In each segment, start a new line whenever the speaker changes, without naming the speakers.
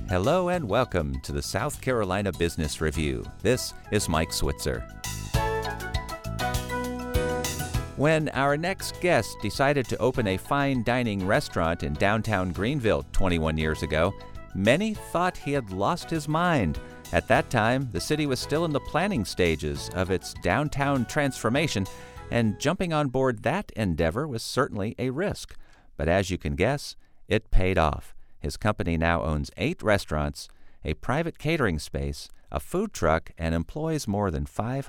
Hello and welcome to the South Carolina Business Review. This is Mike Switzer. When our next guest decided to open a fine dining restaurant in downtown Greenville 21 years ago, many thought he had lost his mind. At that time, the city was still in the planning stages of its downtown transformation, and jumping on board that endeavor was certainly a risk. But as you can guess, it paid off. His company now owns 8 restaurants, a private catering space, a food truck, and employs more than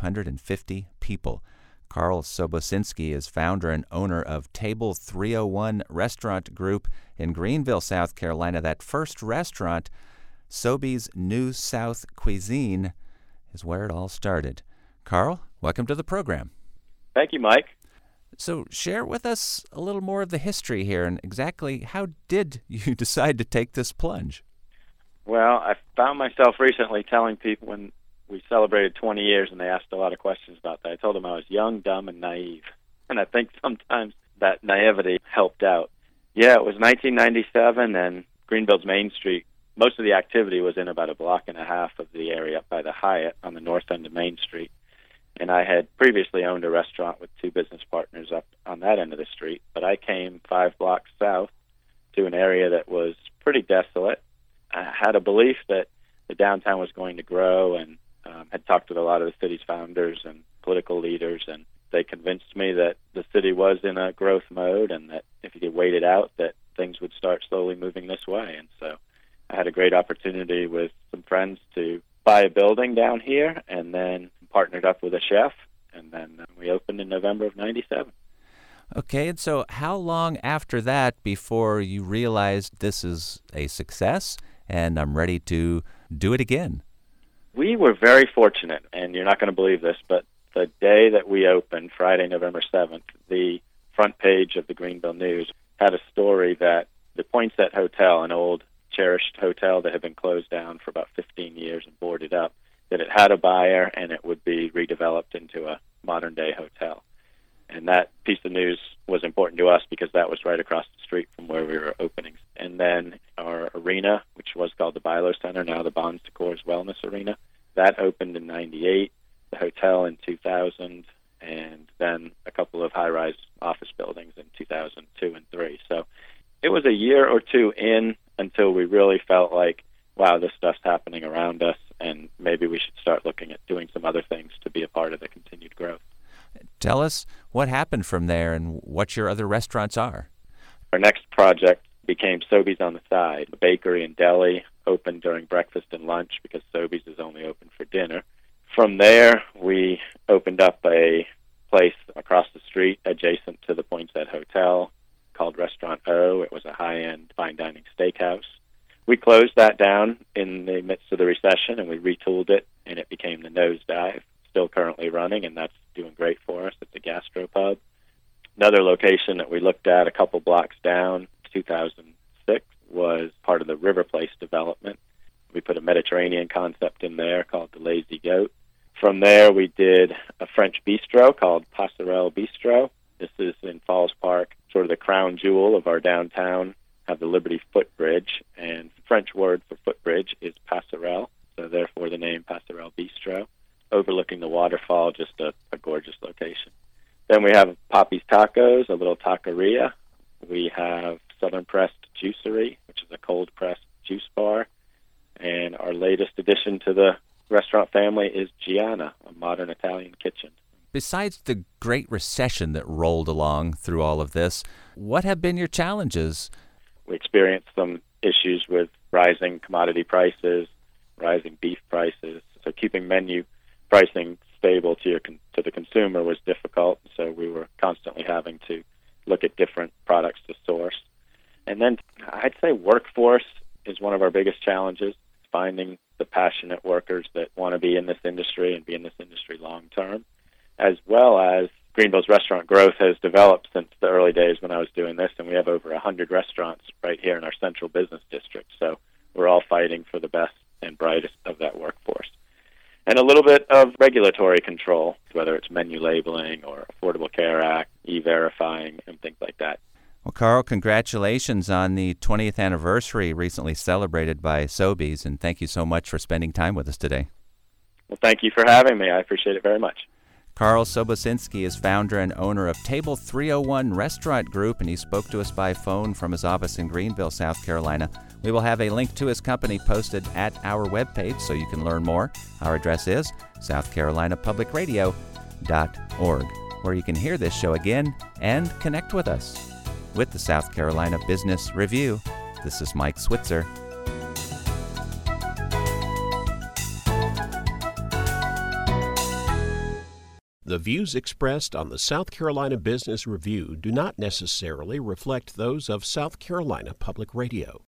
550 people. Carl Sobocinski is founder and owner of Table 301 Restaurant Group in Greenville, South Carolina. That first restaurant, Sobeys New South Cuisine, is where it all started. Carl, welcome to the program.
Thank you, Mike.
So share with us a little more of the history here and exactly how did you decide to take this plunge?
Well, I found myself recently telling people when we celebrated 20 years and they asked a lot of questions about that. I told them I was young, dumb, and naive. And I think sometimes that naivety helped out. Yeah, it was 1997 and Greenville's Main Street. Most of the activity was in about a block and a half of the area up by the Hyatt on the north end of Main Street. And I had previously owned a restaurant with 2 business partners up on that end of the street. But I came 5 blocks south to an area that was pretty desolate. I had a belief that the downtown was going to grow and had talked with a lot of the city's founders and political leaders. And they convinced me that the city was in a growth mode and that if you could wait it out, that things would start slowly moving this way. And so I had a great opportunity with some friends to buy a building down here and then partnered up with a chef, and then we opened in November of 97.
Okay, and so how long after that before you realized this is a success and I'm ready to do it again?
We were very fortunate, and you're not going to believe this, but the day that we opened, Friday, November 7th, the front page of the Greenville News had a story that the Poinsett Hotel, an old cherished hotel that had been closed down for about 15 years and boarded up, that it had a buyer and it would be redeveloped into a modern-day hotel. And that piece of news was important to us because that was right across the street from where we were opening. And then our arena, which was called the Bilo Center, now the Bon Secours Wellness Arena, that opened in 98, the hotel in 2000, and then a couple of high-rise office buildings in 2002 and 3. So it was a year or two in until we really felt like, wow, this stuff's happening around us, and maybe we should start looking at doing some other things to be a part of the continued growth.
Tell us what happened from there and what your other restaurants are.
Our next project became Sobeys on the Side. The bakery and deli opened during breakfast and lunch because Sobeys is only open for dinner. From there, we opened up a place across the street adjacent to the Poinsett Hotel called Restaurant O. It was a high-end fine dining steakhouse. We closed that down in the midst of the recession, and we retooled it, and it became the Nosedive, still currently running, and that's doing great for us. It's a gastropub. Another location that we looked at a couple blocks down, 2006, was part of the River Place development. We put a Mediterranean concept in there called the Lazy Goat. From there, we did a French bistro called Passerelle Bistro. This is in Falls Park, sort of the crown jewel of our downtown. Have the Liberty Footbridge, and the French word for footbridge is passerelle, so therefore the name Passerelle Bistro, overlooking the waterfall, just a gorgeous location. Then we have Poppy's Tacos, a little taqueria. We have Southern Pressed Juicery, which is a cold-pressed juice bar. And our latest addition to the restaurant family is Gianna, a modern Italian kitchen.
Besides the Great Recession that rolled along through all of this, what have been your challenges?
We experienced some issues with rising commodity prices, rising beef prices. So keeping menu pricing stable to the consumer was difficult. So we were constantly having to look at different products to source. And then I'd say workforce is one of our biggest challenges, finding the passionate workers that want to be in this industry and be in this industry long term, as well as Greenville's restaurant growth has developed since the early days when I was doing this, and we have over 100 restaurants right here in our central business district. So we're all fighting for the best and brightest of that workforce. And a little bit of regulatory control, whether it's menu labeling or Affordable Care Act, e-verifying, and things like that.
Well, Carl, congratulations on the 20th anniversary recently celebrated by Sobeys, and thank you so much for spending time with us today.
Well, thank you for having me. I appreciate it very much.
Carl Sobocinski is founder and owner of Table 301 Restaurant Group, and he spoke to us by phone from his office in Greenville, South Carolina. We will have a link to his company posted at our webpage so you can learn more. Our address is southcarolinapublicradio.org, where you can hear this show again and connect with us. With the South Carolina Business Review, this is Mike Switzer.
The views expressed on the South Carolina Business Review do not necessarily reflect those of South Carolina Public Radio.